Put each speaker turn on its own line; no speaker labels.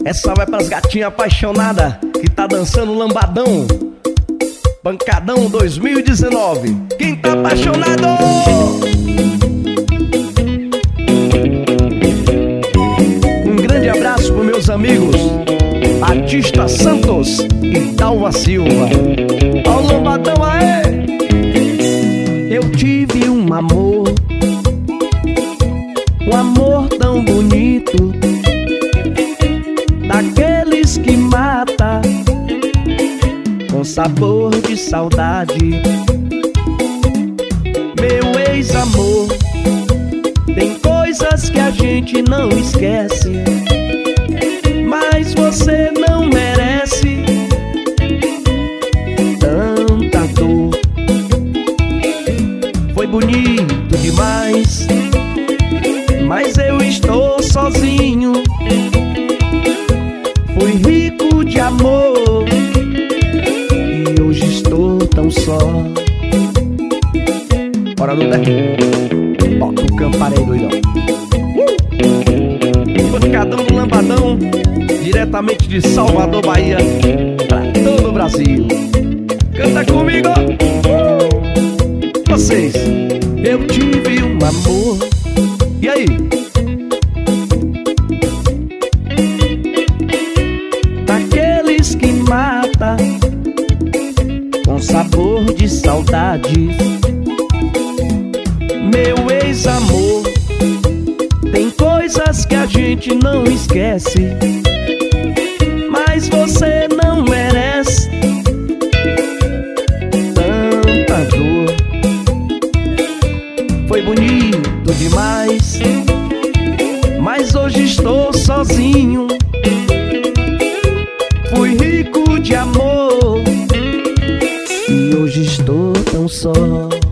Essa vai pras gatinhas apaixonadas que tá dançando lambadão. Pancadão 2019. Quem tá apaixonado? Um grande abraço pros meus amigos Batista Santos e Dalva Silva. Ó o lambadão aê! Eu tive um amor tão bonito, daqueles que mata com sabor de saudade. Meu ex-amor, tem coisas que a gente não esquece, mas você não merece tanta dor. Foi bonito demais, mas eu estou sozinho. Fui rico de amor e hoje estou tão só. Bora, Duda. Bota o camparei, doidão. Pancadão do lambadão, diretamente de Salvador, Bahia, pra todo o Brasil. Canta comigo. Vocês. Eu tive um amor. E aí? Daqueles que mata com sabor de saudade. Meu ex-amor, tem coisas que a gente não esquece, mas você não merece tanta dor. Foi bonito demais, mas hoje estou sozinho. Fui rico de amor e hoje estou tão só.